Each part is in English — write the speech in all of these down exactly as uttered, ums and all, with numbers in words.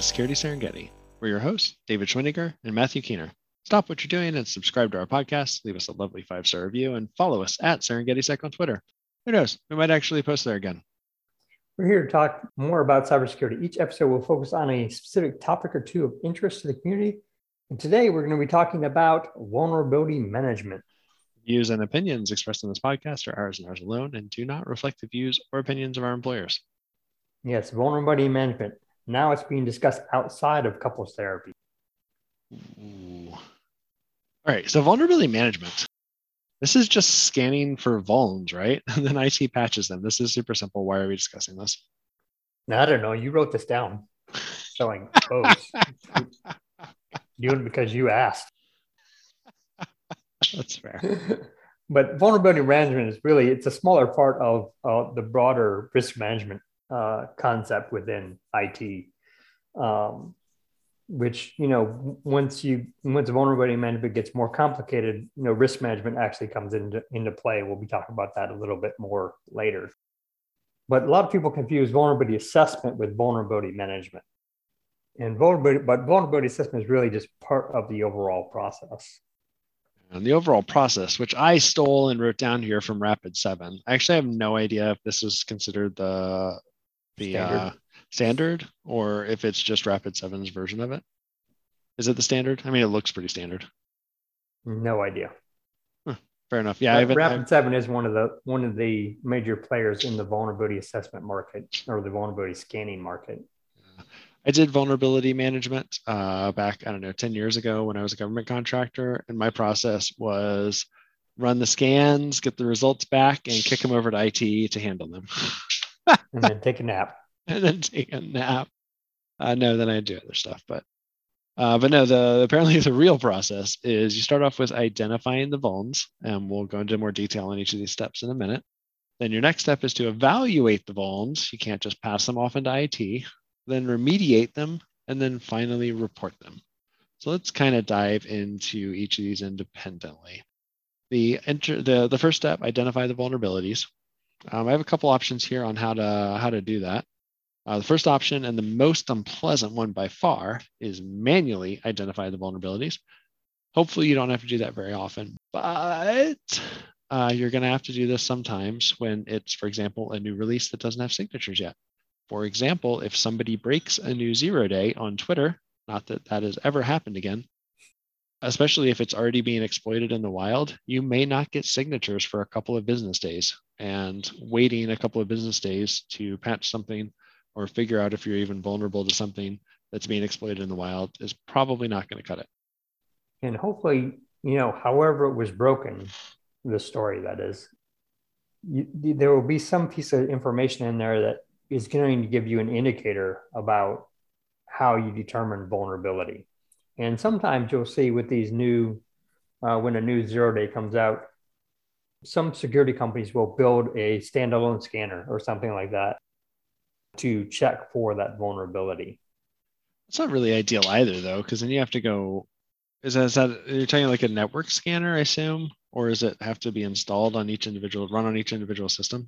Security Serengeti. We're your hosts, David Schwindiger and Matthew Keener. Stop what you're doing and subscribe to our podcast, leave us a lovely five-star review, and follow us at SerengetiSec on Twitter. Who knows? We might actually post there again. We're here to talk more about cybersecurity. Each episode will focus on a specific topic or two of interest to the community. And today we're going to be talking about vulnerability management. Views and opinions expressed in this podcast are ours and ours alone and do not reflect the views or opinions of our employers. Yes, vulnerability management. Now it's being discussed outside of couples therapy. Ooh. All right, so vulnerability management. This is just scanning for vulns, right? And then I T patches them. This is super simple. Why are we discussing this? Now, I don't know. You wrote this down. Showing pose. Doing it because you asked. That's fair. But vulnerability management is really, it's a smaller part of uh, the broader risk management uh, concept within I T. Um, which, you know, once you, once vulnerability management gets more complicated, you know, risk management actually comes into, into play. We'll be talking about that a little bit more later. But a lot of people confuse vulnerability assessment with vulnerability management. And vulnerability, but vulnerability assessment is really just part of the overall process. And the overall process, which I stole and wrote down here from Rapid seven. I actually have no idea if this is considered the the standard, uh, standard or if it's just Rapid seven's version of it. Is it the standard? I mean, it looks pretty standard. No idea. Huh, fair enough. Yeah, I've, Rapid I've, seven is one of the one of the major players in the vulnerability assessment market or the vulnerability scanning market. I did vulnerability management uh, back, I don't know, ten years ago when I was a government contractor. And my process was run the scans, get the results back, and kick them over to I T to handle them. And then take a nap. and then take a nap. Uh, no, then I do other stuff. But uh, but no, the apparently the real process is you start off with identifying the vulns, and we'll go into more detail on each of these steps in a minute. Then your next step is to evaluate the vulns. You can't just pass them off into I T. Then remediate them, and then finally report them. So let's kind of dive into each of these independently. The enter the, the first step, identify the vulnerabilities. Um, I have a couple options here on how to how to do that. Uh, the first option and the most unpleasant one by far is manually identify the vulnerabilities. Hopefully you don't have to do that very often, but uh, you're going to have to do this sometimes when it's, for example, a new release that doesn't have signatures yet. For example, if somebody breaks a new zero day on Twitter, not that that has ever happened again, especially if it's already being exploited in the wild, you may not get signatures for a couple of business days. And waiting a couple of business days to patch something or figure out if you're even vulnerable to something that's being exploited in the wild is probably not going to cut it. And hopefully, you know, however it was broken, the story that is, you, there will be some piece of information in there that is going to give you an indicator about how you determine vulnerability. And sometimes you'll see with these new, uh, when a new zero day comes out, some security companies will build a standalone scanner or something like that to check for that vulnerability. It's not really ideal either, though, because then you have to go, is that, is that, you're talking like a network scanner, I assume? Or does it have to be installed on each individual, run on each individual system?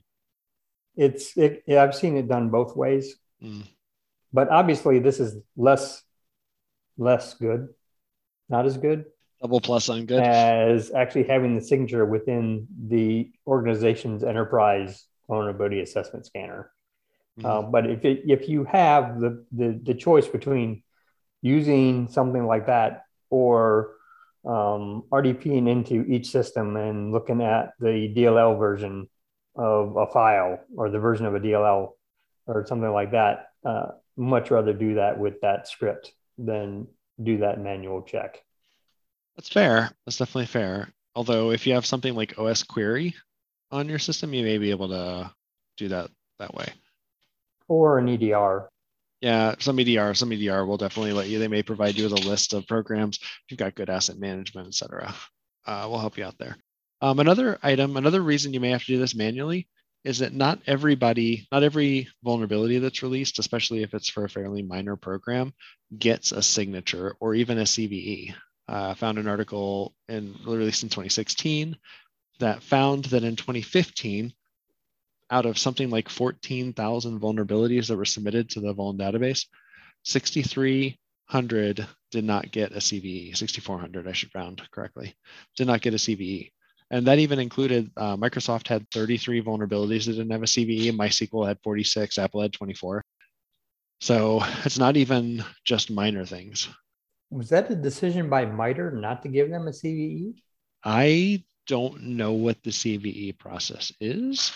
It's it, yeah, I've seen it done both ways, mm. But obviously this is less less good, not as good. Double plus on good as actually having the signature within the organization's enterprise vulnerability assessment scanner. Mm. Uh, but if it, if you have the, the the choice between using something like that or um, RDPing into each system and looking at the D L L version of a file or the version of a D L L or something like that, uh, much rather do that with that script than do that manual check. That's fair. That's definitely fair. Although if you have something like O S Query on your system, you may be able to do that that way. Or an E D R. Yeah, some E D R, some E D R will definitely let you. They may provide you with a list of programs. If you've got good asset management, et cetera, uh, we'll help you out there. Um, another item, another reason you may have to do this manually is that not everybody, not every vulnerability that's released, especially if it's for a fairly minor program, gets a signature or even a C V E. I uh, found an article in, released in twenty sixteen that found that in twenty fifteen, out of something like fourteen thousand vulnerabilities that were submitted to the Vuln database, sixty-three hundred did not get a C V E. sixty-four hundred, I should round correctly, did not get a C V E. And that even included uh, Microsoft had thirty-three vulnerabilities that didn't have a C V E. MySQL had forty-six. Apple had twenty-four. So it's not even just minor things. Was that a decision by MITRE not to give them a C V E? I don't know what the C V E process is.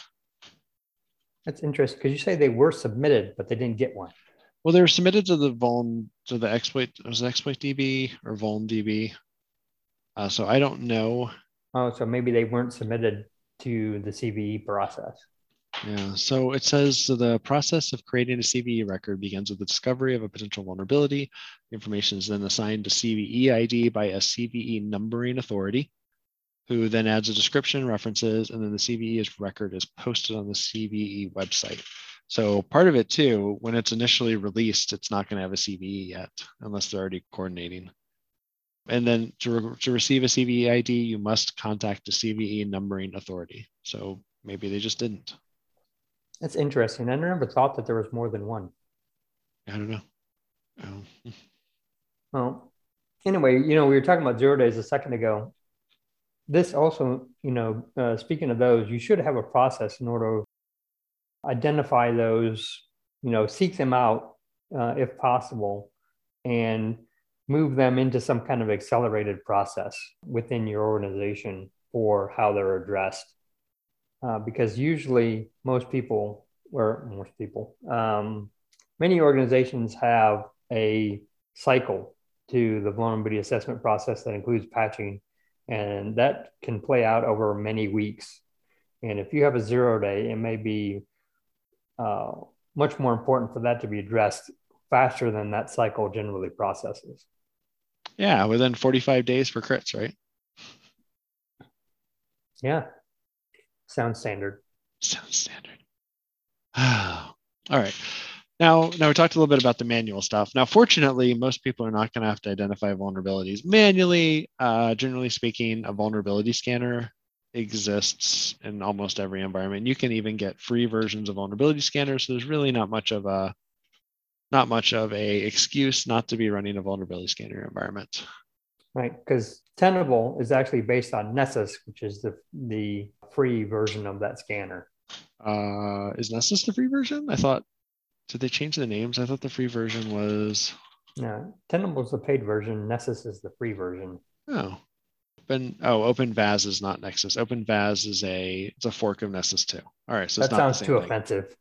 That's interesting because you say they were submitted, but they didn't get one. Well, they were submitted to the vuln to the exploit. Was it exploit D B or vuln D B? Uh, so I don't know. Oh, so maybe they weren't submitted to the C V E process. Yeah. So it says so the process of creating a C V E record begins with the discovery of a potential vulnerability. The information is then assigned to C V E I D by a C V E numbering authority, who then adds a description, references, and then the C V E record is posted on the C V E website. So part of it too, when it's initially released, it's not going to have a C V E yet, unless they're already coordinating. And then to, re- to receive a C V E I D, you must contact a C V E numbering authority. So maybe they just didn't. That's interesting. I never thought that there was more than one. I don't know. Oh. Well, anyway, you know, we were talking about zero days a second ago. This also, you know, uh, speaking of those, you should have a process in order to identify those, you know, seek them out uh, if possible, and move them into some kind of accelerated process within your organization for how they're addressed. Uh, because usually most people, or most people, um, many organizations have a cycle to the vulnerability assessment process that includes patching, and that can play out over many weeks. And if you have a zero day, it may be uh, much more important for that to be addressed faster than that cycle generally processes. Yeah, within forty-five days for crits, right? Yeah. Sounds standard. Sounds standard. All right. Now, now we talked a little bit about the manual stuff. Now, fortunately, most people are not going to have to identify vulnerabilities manually. Uh, generally speaking, a vulnerability scanner exists in almost every environment. You can even get free versions of vulnerability scanners. So there's really not much of a not much of a excuse not to be running a vulnerability scanner environment. Right, because Tenable is actually based on Nessus, which is the the free version of that scanner. Uh, is Nessus the free version? I thought, did they change the names? I thought the free version was. No, Tenable is the paid version. Nessus is the free version. Oh, Open, oh, OpenVAS is not Nexus. OpenVAS is a it's a fork of Nessus too. All right, so that it's not sounds the same too thing. offensive.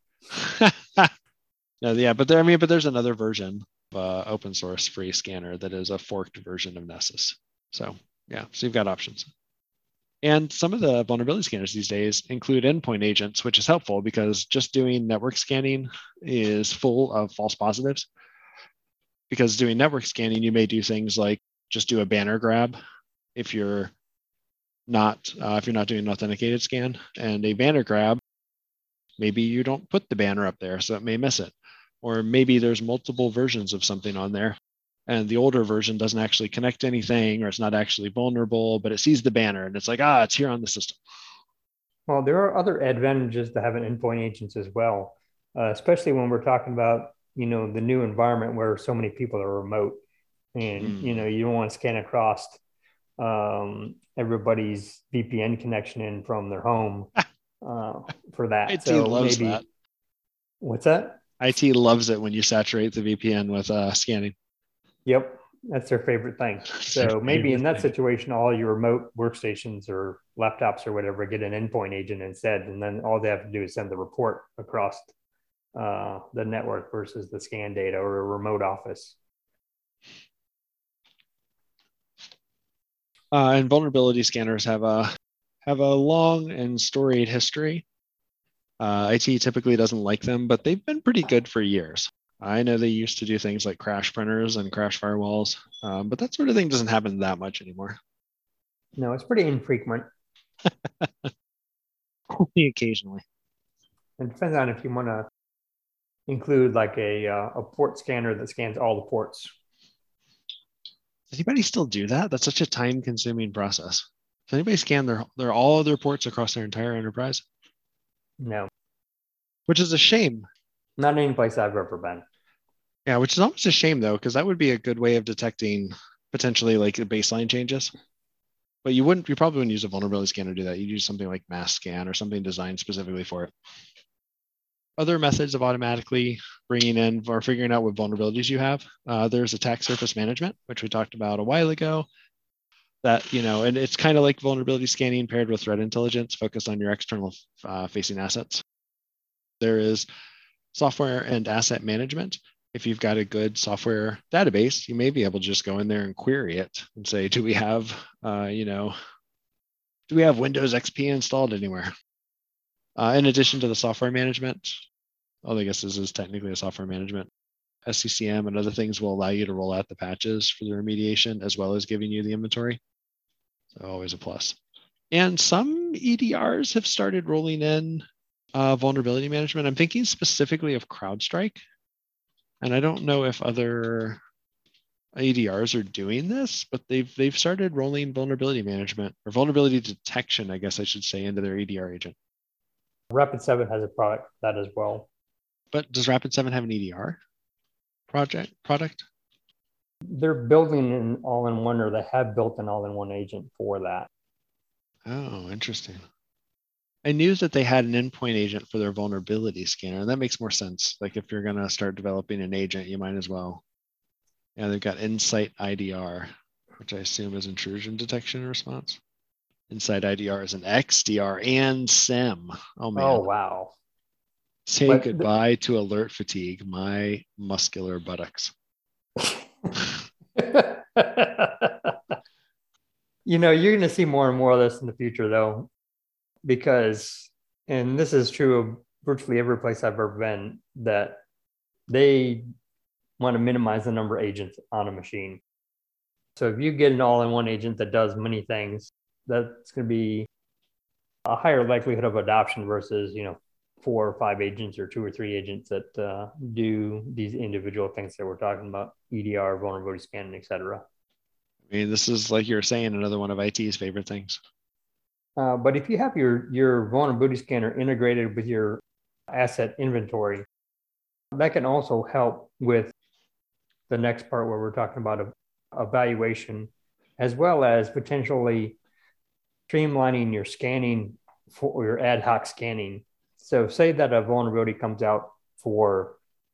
No, yeah, but there, I mean, but there's another version of uh, open source free scanner that is a forked version of Nessus. So yeah, so you've got options. And some of the vulnerability scanners these days include endpoint agents, which is helpful because just doing network scanning is full of false positives. Because doing network scanning, you may do things like just do a banner grab if you're not uh, if you're not doing an authenticated scan, and a banner grab, maybe you don't put the banner up there, so it may miss it. Or maybe there's multiple versions of something on there, and the older version doesn't actually connect to anything, or it's not actually vulnerable, but it sees the banner and it's like, ah, it's here on the system. Well, there are other advantages to having endpoint agents as well, uh, especially when we're talking about, you know, the new environment where so many people are remote, and mm. you know, you don't want to scan across um, everybody's V P N connection in from their home uh, for that. I T so loves maybe that. What's that? I T loves it when you saturate the V P N with uh, scanning. Yep, that's their favorite thing. So maybe in that thing. situation, all your remote workstations or laptops or whatever get an endpoint agent instead, and then all they have to do is send the report across uh, the network versus the scan data or a remote office. Uh, and vulnerability scanners have a have a long and storied history. Uh, I T typically doesn't like them, but they've been pretty good for years. I know they used to do things like crash printers and crash firewalls, um, but that sort of thing doesn't happen that much anymore. No, it's pretty infrequent. Only occasionally. It depends on if you want to include like a uh, a port scanner that scans all the ports. Does anybody still do that? That's such a time-consuming process. Does anybody scan their their all of their ports across their entire enterprise? No. Which is a shame. Not any place I've ever been. Yeah, which is almost a shame though, because that would be a good way of detecting potentially like the baseline changes. But you wouldn't, you probably wouldn't use a vulnerability scanner to do that. You'd use something like mass scan or something designed specifically for it. Other methods of automatically bringing in or figuring out what vulnerabilities you have. Uh, there's attack surface management, which we talked about a while ago. That, you know, and it's kind of like vulnerability scanning paired with threat intelligence focused on your external uh, facing assets. There is software and asset management. If you've got a good software database, you may be able to just go in there and query it and say, do we have, uh, you know, do we have Windows X P installed anywhere? Uh, in addition to the software management, well, I guess this is technically a software management. S C C M and other things will allow you to roll out the patches for the remediation as well as giving you the inventory. So always a plus. And some E D Rs have started rolling in uh, vulnerability management. I'm thinking specifically of CrowdStrike. And I don't know if other E D Rs are doing this, but they've they've started rolling vulnerability management or vulnerability detection, I guess I should say, into their E D R agent. Rapid seven has a product for that as well. But does Rapid seven have an E D R project product? They're building an all-in-one, or they have built an all-in-one agent for that. Oh, interesting. I knew that they had an endpoint agent for their vulnerability scanner, and that makes more sense. Like if you're going to start developing an agent, you might as well. Yeah, they've got Insight I D R, which I assume is intrusion detection and response. Insight I D R is an X D R and SIEM. Oh, man. Oh, wow. Say But goodbye th- to alert fatigue, my muscular buttocks. You know, you're going to see more and more of this in the future, though, because, and this is true of virtually every place I've ever been, that they want to minimize the number of agents on a machine. So if you get an all-in-one agent that does many things, that's going to be a higher likelihood of adoption versus, you know, four or five agents or two or three agents that uh, do these individual things that we're talking about, E D R, vulnerability scanning, et cetera. I mean, this is, like you're saying, another one of I T's favorite things. Uh, but if you have your, your vulnerability scanner integrated with your asset inventory, that can also help with the next part where we're talking about evaluation, as well as potentially streamlining your scanning for your ad hoc scanning. So say that a vulnerability comes out for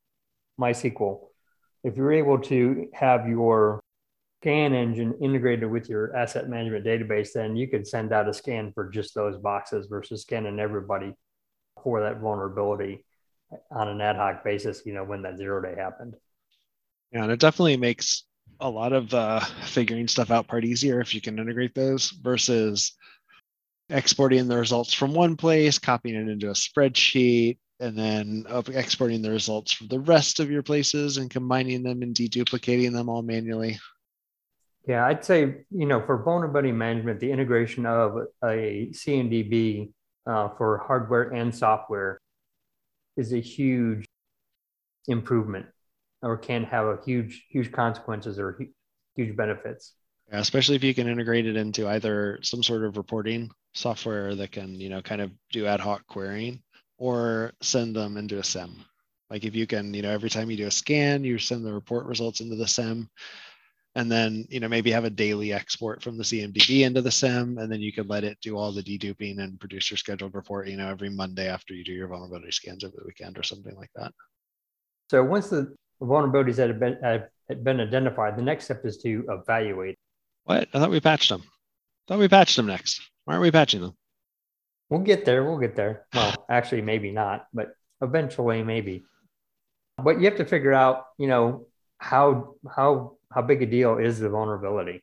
MySQL. If you're able to have your scan engine integrated with your asset management database, then you could send out a scan for just those boxes versus scanning everybody for that vulnerability on an ad hoc basis, you know, when that zero day happened. Yeah, and it definitely makes a lot of uh, figuring stuff out part easier if you can integrate those versus exporting the results from one place, copying it into a spreadsheet, and then exporting the results from the rest of your places and combining them and deduplicating them all manually. Yeah, I'd say, you know, for vulnerability management, the integration of a C M D B uh, for hardware and software is a huge improvement, or can have a huge, huge consequences or huge benefits. Yeah, especially if you can integrate it into either some sort of reporting software that can, you know, kind of do ad hoc querying, or send them into a SIEM. Like if you can, you know, every time you do a scan, you send the report results into the SIEM, and then, you know, maybe have a daily export from the C M D B into the SIEM, and then you could let it do all the deduping and produce your scheduled report, you know, every Monday after you do your vulnerability scans over the weekend or something like that. So once the vulnerabilities that have been, have been identified, the next step is to evaluate. What? I thought we patched them. I thought we patched them next. Why aren't we patching them? We'll get there. We'll get there. Well, actually, maybe not, but eventually, maybe. But you have to figure out, you know, how how how big a deal is the vulnerability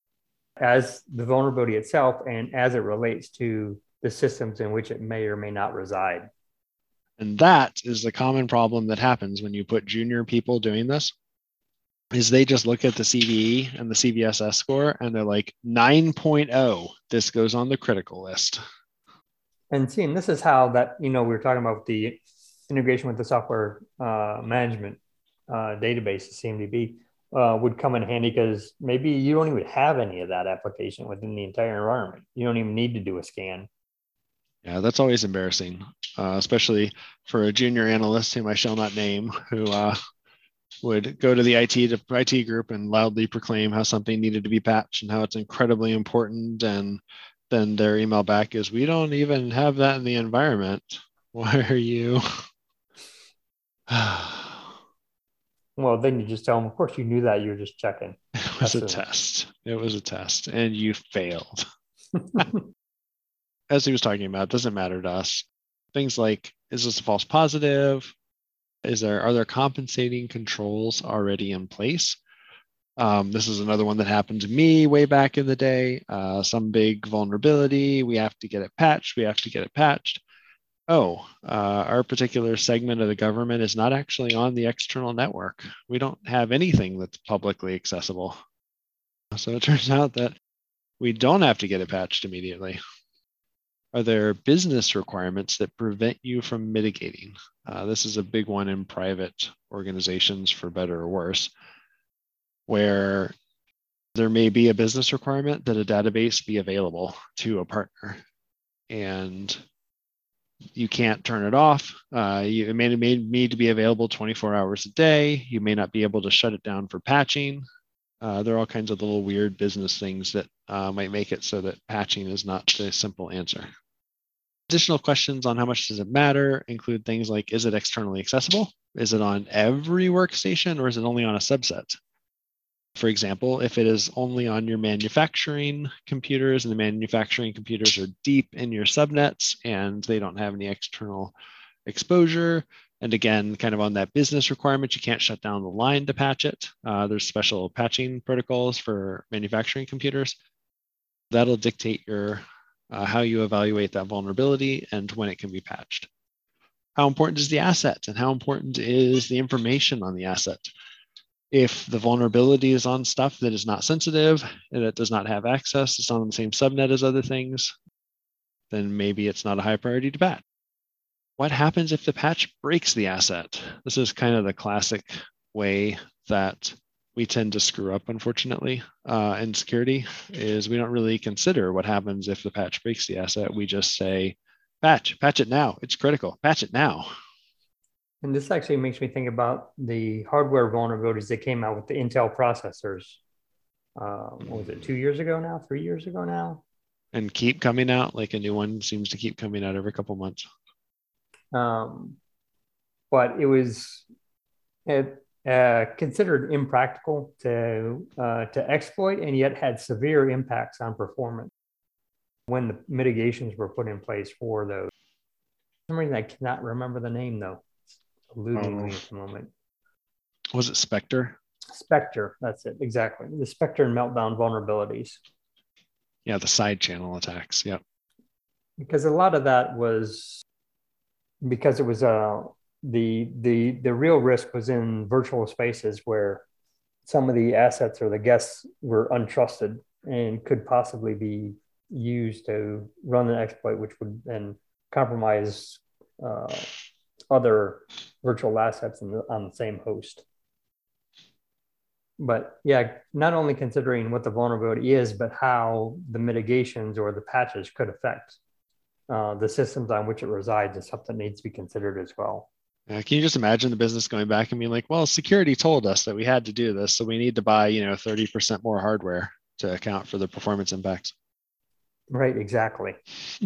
as the vulnerability itself, and as it relates to the systems in which it may or may not reside. And that is the common problem that happens when you put junior people doing this. Is they just look at the C V E and the C V S S score and they're like nine point oh, this goes on the critical list. And see, and this is how that, you know, we were talking about the integration with the software uh, management uh, database, C M D B, uh, would come in handy, because maybe you don't even have any of that application within the entire environment. You don't even need to do a scan. Yeah, that's always embarrassing, uh, especially for a junior analyst whom I shall not name, who uh, would go to the I T to I T group and loudly proclaim how something needed to be patched and how it's incredibly important. And then their email back is, we don't even have that in the environment. Why are you? Well, then you just tell them, of course you knew that, you were just checking. It was a test. It was a test and you failed. As he was talking about, it doesn't matter to us. Things like, is this a false positive? Is there, are there compensating controls already in place? Um, this is another one that happened to me way back in the day. Uh, some big vulnerability, we have to get it patched, we have to get it patched. Oh, uh, our particular segment of the government is not actually on the external network. We don't have anything that's publicly accessible. So it turns out that we don't have to get it patched immediately. Are there business requirements that prevent you from mitigating? Uh, this is a big one in private organizations, for better or worse, where there may be a business requirement that a database be available to a partner, and you can't turn it off. Uh, you, it may, may need to be available twenty-four hours a day. You may not be able to shut it down for patching. Uh, there are all kinds of little weird business things that uh, might make it so that patching is not the simple answer. Additional questions on how much does it matter include things like, is it externally accessible? Is it on every workstation or is it only on a subset? For example, if it is only on your manufacturing computers and the manufacturing computers are deep in your subnets and they don't have any external exposure, and again, kind of on that business requirement, you can't shut down the line to patch it. Uh, there's special patching protocols for manufacturing computers. That'll dictate your uh, how you evaluate that vulnerability and when it can be patched. How important is the asset and how important is the information on the asset? If the vulnerability is on stuff that is not sensitive and it does not have access, it's not on the same subnet as other things, then maybe it's not a high priority to patch. What happens if the patch breaks the asset? This is kind of the classic way that we tend to screw up, unfortunately, uh, in security, is we don't really consider what happens if the patch breaks the asset. We just say, patch, patch it now. It's critical. Patch it now. And this actually makes me think about the hardware vulnerabilities that came out with the Intel processors. Um, what was it, two years ago now, three years ago now? And keep coming out, like a new one seems to keep coming out every couple months. Um, but it was it, uh, considered impractical to uh, to exploit, and yet had severe impacts on performance when the mitigations were put in place for those. For some reason I cannot remember the name though. It's eluding oh. me at the moment. Was it Spectre? Spectre, that's it, exactly. The Spectre and Meltdown vulnerabilities. Yeah, the side channel attacks. Yep. Because a lot of that was because it was uh, the the the real risk was in virtual spaces where some of the assets or the guests were untrusted and could possibly be used to run an exploit, which would then compromise uh, other virtual assets in the, on the same host. But yeah, not only considering what the vulnerability is, but how the mitigations or the patches could affect uh, the systems on which it resides is something that needs to be considered as well. Yeah, can you just imagine the business going back and being like, well, security told us that we had to do this, so we need to buy, you know, thirty percent more hardware to account for the performance impacts. Right, exactly.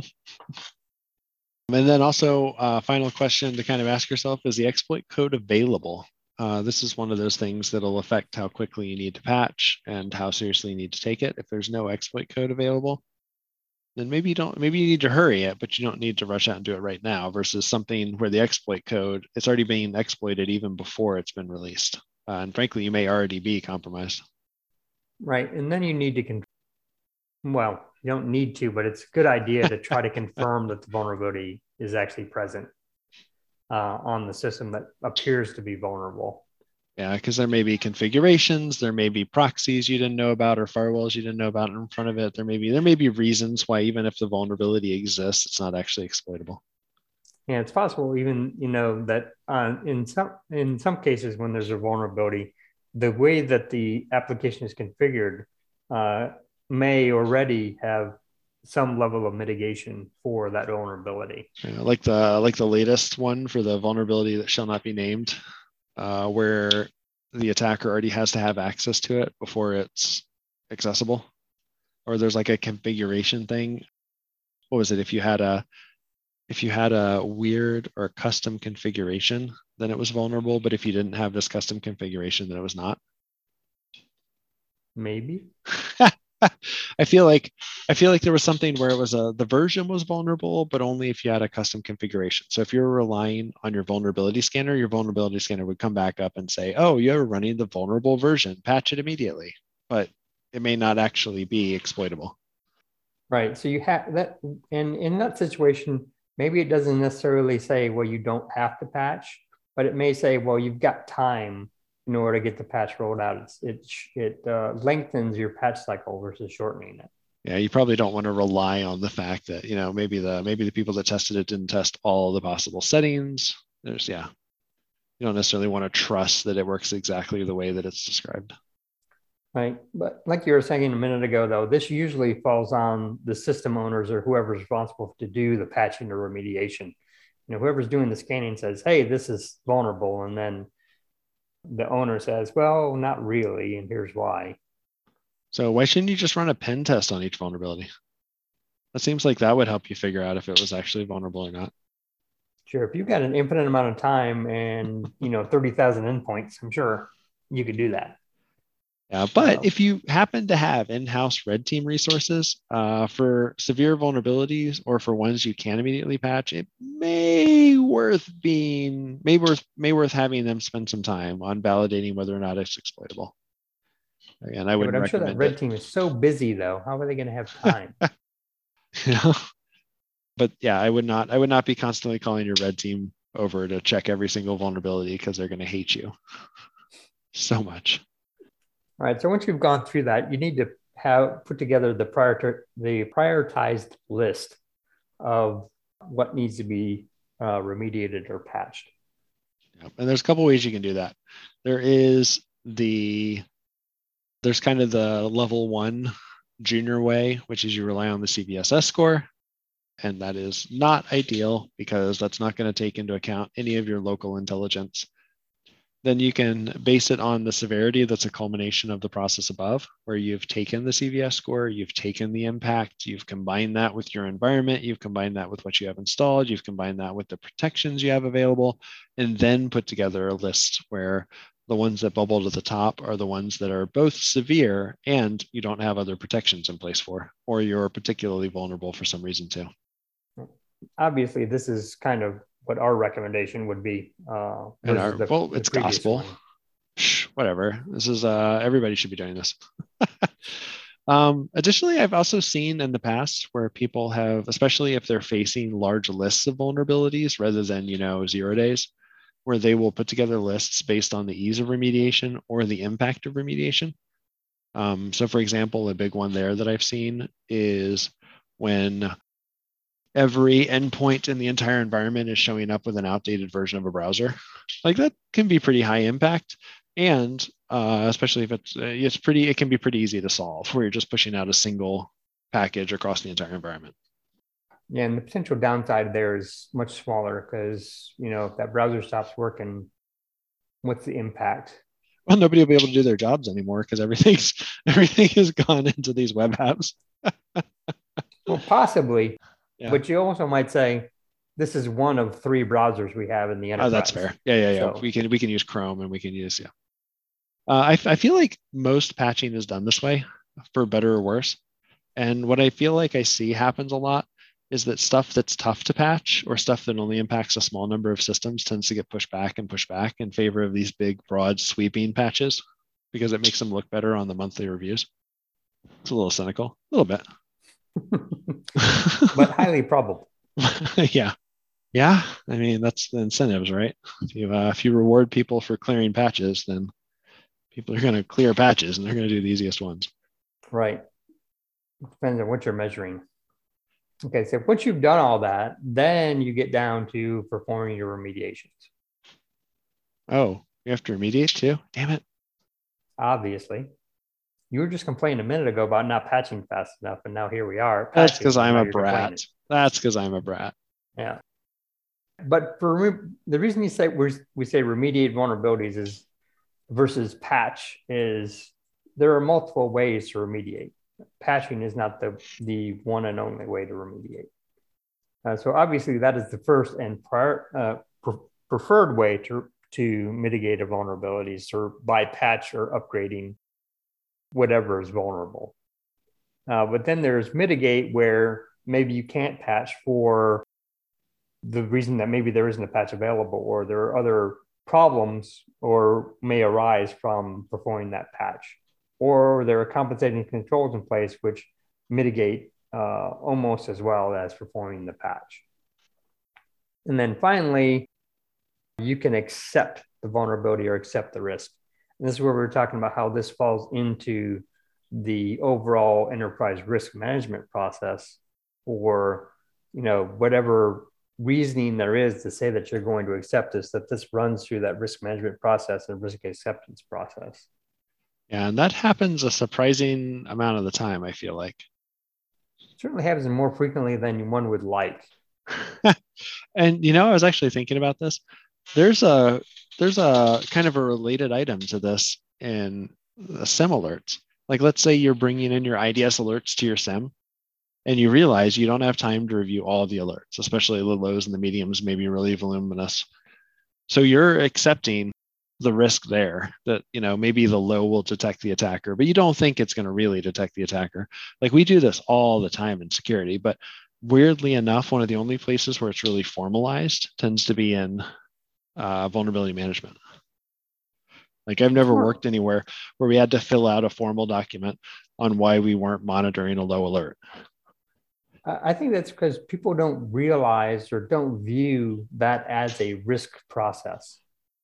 And then also, uh, final question to kind of ask yourself, is the exploit code available? Uh, this is one of those things that'll affect how quickly you need to patch and how seriously you need to take it. If there's no exploit code available, then maybe you don't, maybe you need to hurry it, but you don't need to rush out and do it right now versus something where the exploit code, it's already being exploited even before it's been released. Uh, and frankly, you may already be compromised. Right. And then you need to, con- well, you don't need to, but it's a good idea to try to confirm that the vulnerability is actually present uh, on the system that appears to be vulnerable. Yeah, because there may be configurations, there may be proxies you didn't know about or firewalls you didn't know about in front of it. There may be there may be reasons why even if the vulnerability exists, it's not actually exploitable. Yeah, it's possible even, you know, that uh, in some in some cases when there's a vulnerability, the way that the application is configured uh, may already have some level of mitigation for that vulnerability. Yeah, like the like the latest one for the vulnerability that shall not be named. Uh, where the attacker already has to have access to it before it's accessible. Or there's like a configuration thing. What was it? If you had a if you had a weird or custom configuration, then it was vulnerable. But if you didn't have this custom configuration, then it was not. Maybe. I feel like I feel like there was something where it was a the version was vulnerable, but only if you had a custom configuration. So if you're relying on your vulnerability scanner, your vulnerability scanner would come back up and say, "Oh, you're running the vulnerable version. Patch it immediately." But it may not actually be exploitable. Right. So you have that, and in that situation, maybe it doesn't necessarily say, well, you don't have to patch, but it may say, well, you've got time in order to get the patch rolled out. It's, it it uh, lengthens your patch cycle versus shortening it. Yeah, you probably don't want to rely on the fact that, you know, maybe the maybe the people that tested it didn't test all the possible settings. There's yeah. You don't necessarily want to trust that it works exactly the way that it's described. Right. But like you were saying a minute ago, though, this usually falls on the system owners or whoever's responsible to do the patching or remediation. You know, whoever's doing the scanning says, hey, this is vulnerable. And then the owner says, well, not really. And here's why. So why shouldn't you just run a pen test on each vulnerability? That seems like that would help you figure out if it was actually vulnerable or not. Sure. If you've got an infinite amount of time and, you know, thirty thousand endpoints, I'm sure you could do that. Yeah, but um, if you happen to have in-house red team resources uh, for severe vulnerabilities or for ones you can immediately patch, it may worth being may worth may worth having them spend some time on validating whether or not it's exploitable. Again, I wouldn't yeah, but I'm recommend sure that red it. team is so busy though. How are they going to have time? You know? But yeah, I would not I would not be constantly calling your red team over to check every single vulnerability because they're going to hate you so much. All right. So once you've gone through that, you need to have put together the prior the prioritized list of what needs to be uh, remediated or patched. Yep. And there's a couple ways you can do that. There is the there's kind of the level one junior way, which is you rely on the C V S S score. And that is not ideal because that's not going to take into account any of your local intelligence. Then you can base it on the severity that's a culmination of the process above, where you've taken the C V S score, you've taken the impact, you've combined that with your environment, you've combined that with what you have installed, you've combined that with the protections you have available, and then put together a list where the ones that bubble to the top are the ones that are both severe and you don't have other protections in place for, or you're particularly vulnerable for some reason too. Obviously, this is kind of what our recommendation would be. Uh, and our, the, well, it's gospel. Shh, whatever. This is uh, everybody should be doing this. um, additionally, I've also seen in the past where people have, especially if they're facing large lists of vulnerabilities rather than, you know, zero days, where they will put together lists based on the ease of remediation or the impact of remediation. Um, so, for example, a big one there that I've seen is when every endpoint in the entire environment is showing up with an outdated version of a browser. Like that can be pretty high impact. And uh, especially if it's, uh, it's pretty, it can be pretty easy to solve where you're just pushing out a single package across the entire environment. Yeah, and the potential downside there is much smaller because, you know, if that browser stops working, what's the impact? Well, nobody will be able to do their jobs anymore because everything's, everything has gone into these web apps. Well, possibly. Yeah. But you also might say, this is one of three browsers we have in the enterprise. Oh, that's fair. Yeah, yeah, yeah. So, we can we can use Chrome and we can use, yeah. Uh, I, I feel like most patching is done this way, for better or worse. And what I feel like I see happens a lot is that stuff that's tough to patch or stuff that only impacts a small number of systems tends to get pushed back and pushed back in favor of these big, broad, sweeping patches because it makes them look better on the monthly reviews. It's a little cynical, a little bit. But highly probable. yeah. Yeah. I mean, that's the incentives, right? If you, uh, if you reward people for clearing patches, then people are going to clear patches and they're going to do the easiest ones. Right. Depends on what you're measuring. Okay. So once you've done all that, then you get down to performing your remediations. Oh, you have to remediate too? Damn it. Obviously. You were just complaining a minute ago about not patching fast enough, and now here we are. That's because I'm a brat. That's because I'm a brat. Yeah. But for the reason you say we're, we say remediate vulnerabilities is versus patch is there are multiple ways to remediate. Patching is not the, the one and only way to remediate. Uh, so obviously that is the first and prior, uh, pre- preferred way to, to mitigate a vulnerability is to by patch or upgrading whatever is vulnerable. Uh, but then there's mitigate where maybe you can't patch for the reason that maybe there isn't a patch available, or there are other problems or may arise from performing that patch, or there are compensating controls in place which mitigate uh, almost as well as performing the patch. And then finally, you can accept the vulnerability or accept the risk. And this is where we're talking about how this falls into the overall enterprise risk management process, or, you know, whatever reasoning there is to say that you're going to accept this, that this runs through that risk management process and risk acceptance process. Yeah, and that happens a surprising amount of the time, I feel like. It certainly happens more frequently than one would like. And, you know, I was actually thinking about this. There's a there's a kind of a related item to this in the SIEM alerts. Like, let's say you're bringing in your I D S alerts to your SIEM, and you realize you don't have time to review all of the alerts, especially the lows and the mediums, maybe really voluminous. So you're accepting the risk there that, you know, maybe the low will detect the attacker, but you don't think it's going to really detect the attacker. Like, we do this all the time in security, but weirdly enough, one of the only places where it's really formalized tends to be in uh, vulnerability management. Like, I've never worked anywhere where we had to fill out a formal document on why we weren't monitoring a low alert. I think that's because people don't realize or don't view that as a risk process.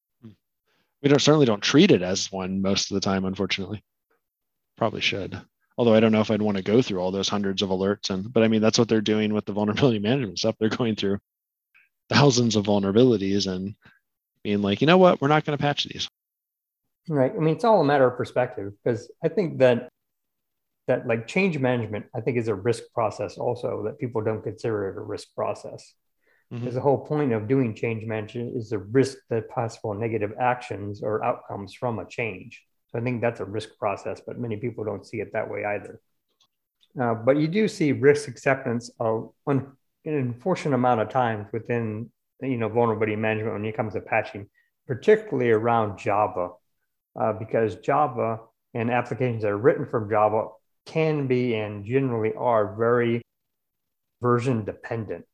We don't certainly don't treat it as one most of the time, unfortunately. Probably should. Although I don't know if I'd want to go through all those hundreds of alerts. And but I mean, that's what they're doing with the vulnerability management stuff. They're going through thousands of vulnerabilities and being like, you know what, we're not going to patch these. Right. I mean, it's all a matter of perspective, because I think that that like change management, I think, is a risk process also, that people don't consider it a risk process. Mm-hmm. Because the whole point of doing change management is the risk that possible negative actions or outcomes from a change. So I think that's a risk process, but many people don't see it that way either. Uh, but you do see risk acceptance of an unfortunate amount of times within, you know, vulnerability management when it comes to patching, particularly around Java, uh, because Java and applications that are written from Java can be and generally are very version dependent.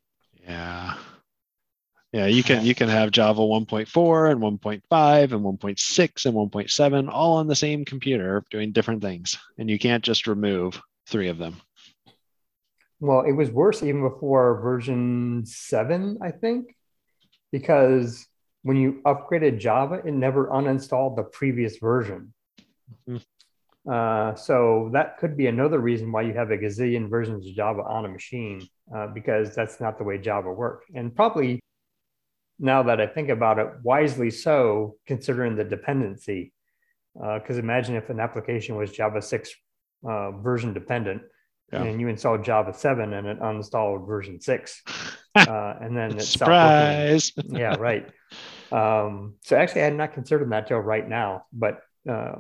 Yeah. Yeah, you can you can have Java one point four and one point five and one point six and one point seven all on the same computer doing different things, and you can't just remove three of them. Well, it was worse even before version seven, I think, because when you upgraded Java, it never uninstalled the previous version. Mm-hmm. Uh, so that could be another reason why you have a gazillion versions of Java on a machine, uh, because that's not the way Java works. And probably, now that I think about it, wisely so, considering the dependency. Because uh, imagine if an application was Java six uh, version dependent, yeah, and you installed Java seven and it uninstalled version six. Uh, and then it surprise. Stopped working. Yeah, right. Um, so actually, I had not considered that till right now, but uh,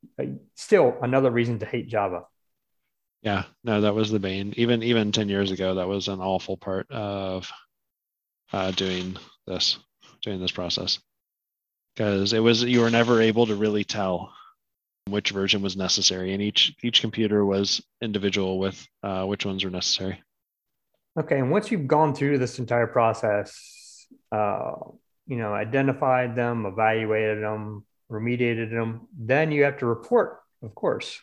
still another reason to hate Java. Yeah, no, that was the bane. Even even ten years ago, that was an awful part of uh, doing this, doing this process, because it was, you were never able to really tell which version was necessary, and each each computer was individual with uh, which ones were necessary. Okay, and once you've gone through this entire process, uh, you know, identified them, evaluated them, remediated them, then you have to report, of course.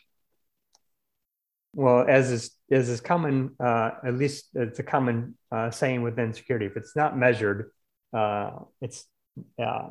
Well, as is as is common, uh, at least it's a common uh, saying within security, if it's not measured, uh, it's uh,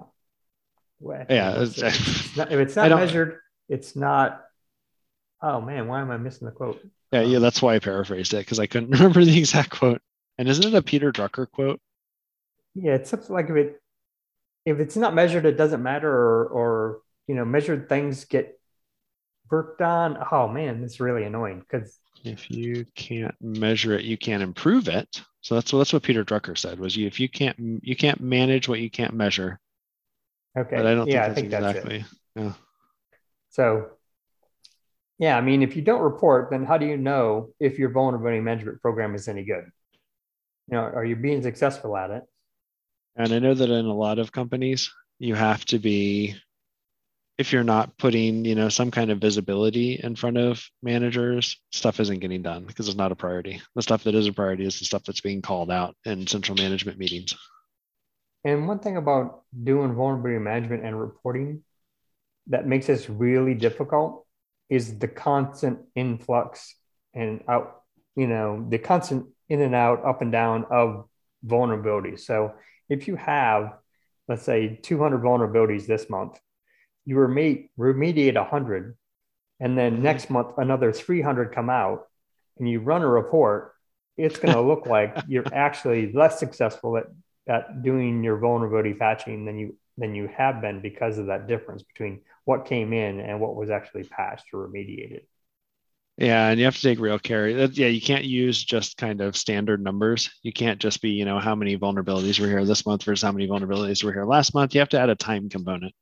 yeah. It's, it's not, if it's not measured, it's not. Oh man, why am I missing the quote? Yeah, yeah, that's why I paraphrased it, because I couldn't remember the exact quote. And isn't it a Peter Drucker quote? Yeah, it's something like if it if it's not measured, it doesn't matter, or or you know, measured things get worked on. Oh man, it's really annoying, because if you can't measure it, you can't improve it. So that's what that's what Peter Drucker said, was you if you can't you can't manage what you can't measure. Okay. But I don't yeah, think that's I think exactly. That's Yeah. So, yeah, I mean, if you don't report, then how do you know if your vulnerability management program is any good? You know, are you being successful at it? And I know that in a lot of companies, you have to be, if you're not putting, you know, some kind of visibility in front of managers, stuff isn't getting done because it's not a priority. The stuff that is a priority is the stuff that's being called out in central management meetings. And one thing about doing vulnerability management and reporting that makes this really difficult is the constant influx and out, you know, the constant in and out, up and down of vulnerabilities. So if you have, let's say, two hundred vulnerabilities this month, you remediate, remediate one hundred, and then mm-hmm. next month another three hundred come out, and you run a report, it's going to look like you're actually less successful at, at doing your vulnerability patching than you than you have been because of that difference between what came in and what was actually patched or remediated. Yeah, and you have to take real care. Yeah, you can't use just kind of standard numbers. You can't just be, you know, how many vulnerabilities were here this month versus how many vulnerabilities were here last month. You have to add a time component.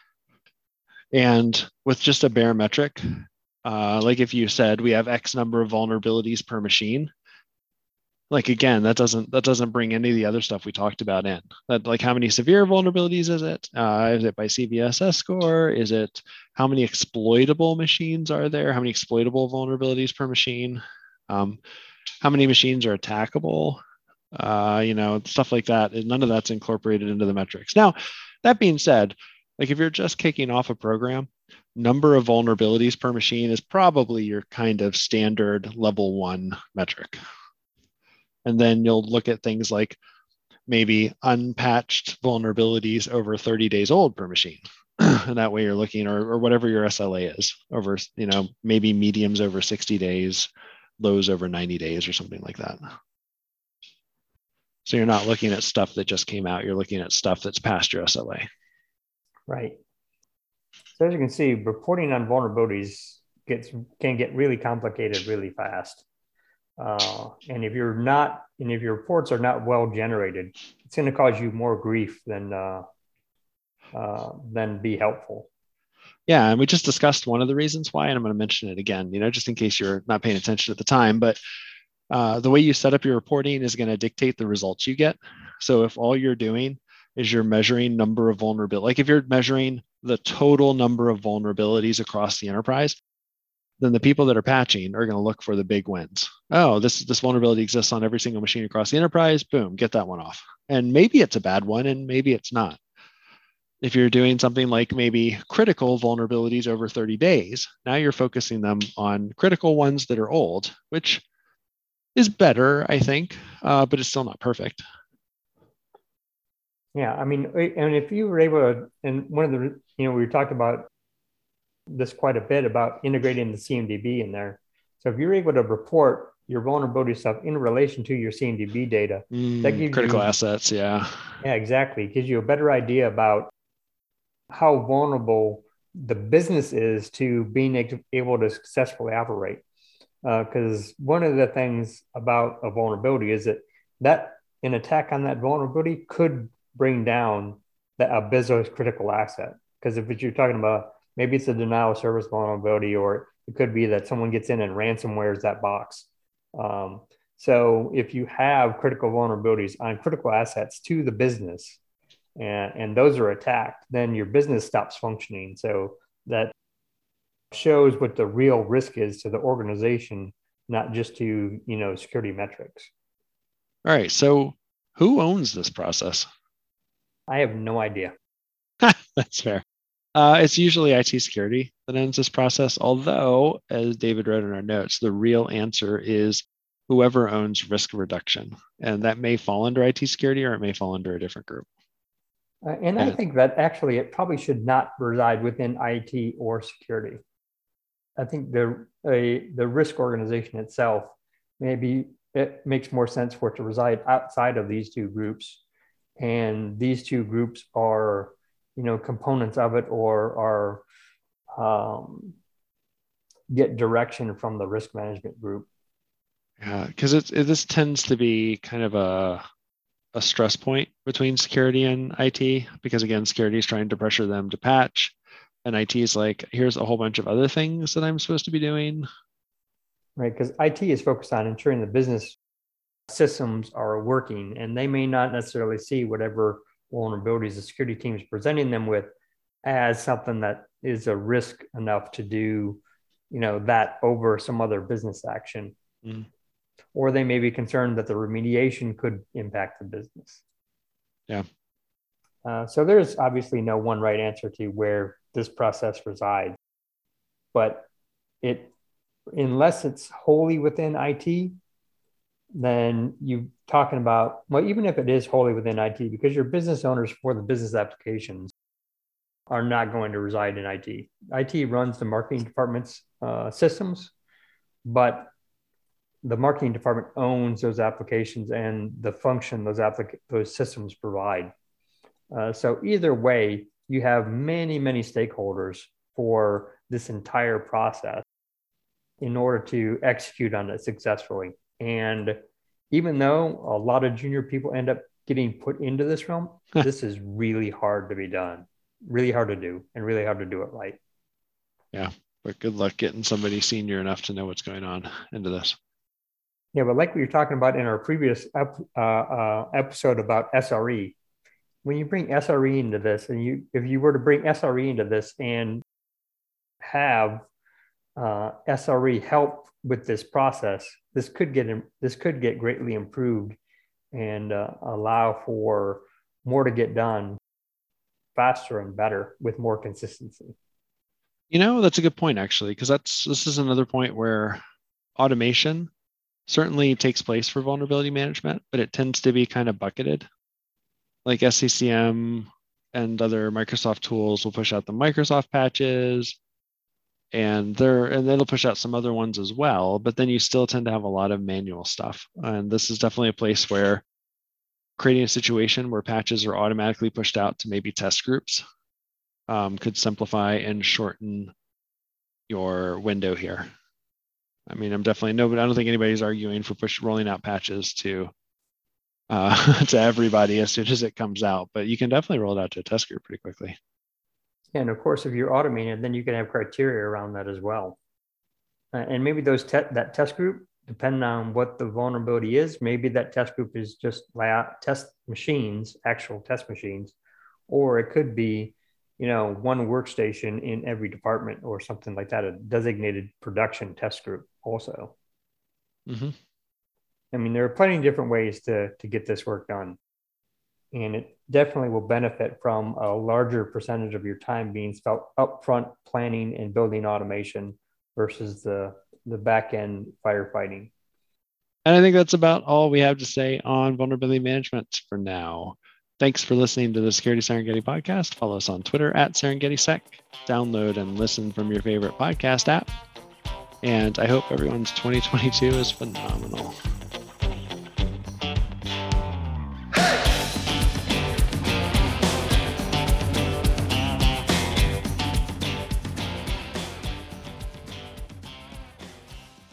And with just a bare metric, uh, like if you said we have X number of vulnerabilities per machine, like again, that doesn't that doesn't bring any of the other stuff we talked about in. That, like, how many severe vulnerabilities is it? Uh, is it by C V S S score? Is it how many exploitable machines are there? How many exploitable vulnerabilities per machine? Um, how many machines are attackable? Uh, you know, stuff like that. None of that's incorporated into the metrics. Now, that being said, like if you're just kicking off a program, number of vulnerabilities per machine is probably your kind of standard level one metric. And then you'll look at things like maybe unpatched vulnerabilities over thirty days old per machine. And that way you're looking, or, or whatever your S L A is, over, you know, maybe mediums over sixty days, lows over ninety days or something like that. So you're not looking at stuff that just came out. You're looking at stuff that's past your S L A. Right. So as you can see, reporting on vulnerabilities gets can get really complicated really fast. Uh, and if you're not, and if your reports are not well generated, it's going to cause you more grief than uh, uh, than be helpful. Yeah, and we just discussed one of the reasons why, and I'm going to mention it again, you know, just in case you're not paying attention at the time. But uh, the way you set up your reporting is going to dictate the results you get. So if all you're doing is you're measuring number of vulnerabilities, like if you're measuring the total number of vulnerabilities across the enterprise, then the people that are patching are going to look for the big wins. Oh, this, this vulnerability exists on every single machine across the enterprise. Boom, get that one off. And maybe it's a bad one and maybe it's not. If you're doing something like maybe critical vulnerabilities over thirty days, now you're focusing them on critical ones that are old, which is better, I think, uh, but it's still not perfect. Yeah, I mean, and if you were able to, and one of the, you know, we talked about this quite a bit about integrating the C M D B in there. So if you're able to report your vulnerability stuff in relation to your C M D B data, mm, that gives critical you, assets. Yeah. Yeah, exactly. It gives you a better idea about how vulnerable the business is to being able to successfully operate. Because uh, one of the things about a vulnerability is that that an attack on that vulnerability could bring down the, a business critical asset. Because if you're talking about, maybe it's a denial of service vulnerability, or it could be that someone gets in and ransomwares that box. Um, so if you have critical vulnerabilities on critical assets to the business, and, and those are attacked, then your business stops functioning. So that shows what the real risk is to the organization, not just to, you know, security metrics. All right. So who owns this process? I have no idea. That's fair. Uh, it's usually I T security that owns this process. Although, as David wrote in our notes, the real answer is whoever owns risk reduction. And that may fall under I T security or it may fall under a different group. Uh, and, and I think that actually it probably should not reside within I T or security. I think the a, the risk organization itself, maybe it makes more sense for it to reside outside of these two groups. And these two groups are, you know, components of it, or are um, get direction from the risk management group. Yeah, because it's it, this tends to be kind of a a stress point between security and I T, because again, security is trying to pressure them to patch. And I T is like, here's a whole bunch of other things that I'm supposed to be doing. Right, because I T is focused on ensuring the business systems are working, and they may not necessarily see whatever vulnerabilities the security team is presenting them with as something that is a risk enough to do, you know, that over some other business action. Mm. Or they may be concerned that the remediation could impact the business. Yeah. Uh, so there's obviously no one right answer to where this process resides, but it, unless it's wholly within I T, then you're talking about, well, even if it is wholly within I T, because your business owners for the business applications are not going to reside in I T. I T runs the marketing department's uh, systems, but the marketing department owns those applications and the function those applic- those systems provide. Uh, so either way, you have many, many stakeholders for this entire process in order to execute on it successfully. And even though a lot of junior people end up getting put into this realm, this is really hard to be done, really hard to do, and really hard to do it right. Yeah, but good luck getting somebody senior enough to know what's going on into this. Yeah, but like we were talking about in our previous ep- uh, uh, episode about S R E, when you bring S R E into this, and you if you were to bring S R E into this and have uh, S R E help with this process, this could get this could get greatly improved and uh, allow for more to get done faster and better with more consistency. You know, that's a good point, actually, because that's this is another point where automation certainly takes place for vulnerability management, but it tends to be kind of bucketed. Like S C C M and other Microsoft tools will push out the Microsoft patches, and they're and it'll push out some other ones as well, but then you still tend to have a lot of manual stuff. And this is definitely a place where creating a situation where patches are automatically pushed out to maybe test groups um, could simplify and shorten your window here. I mean, I'm definitely no, but I don't think anybody's arguing for push rolling out patches to uh, to everybody as soon as it comes out, but you can definitely roll it out to a test group pretty quickly. And of course, if you're automating it, then you can have criteria around that as well. Uh, and maybe those te- that test group, depending on what the vulnerability is, maybe that test group is just lab test machines, actual test machines, or it could be, you know, one workstation in every department or something like that, a designated production test group also. Mm-hmm. I mean, there are plenty of different ways to, to get this work done. And it definitely will benefit from a larger percentage of your time being spent upfront planning and building automation versus the, the back end firefighting. And I think that's about all we have to say on vulnerability management for now. Thanks for listening to the Security Serengeti podcast. Follow us on Twitter at SerengetiSec. Download and listen from your favorite podcast app. And I hope everyone's twenty twenty-two is phenomenal.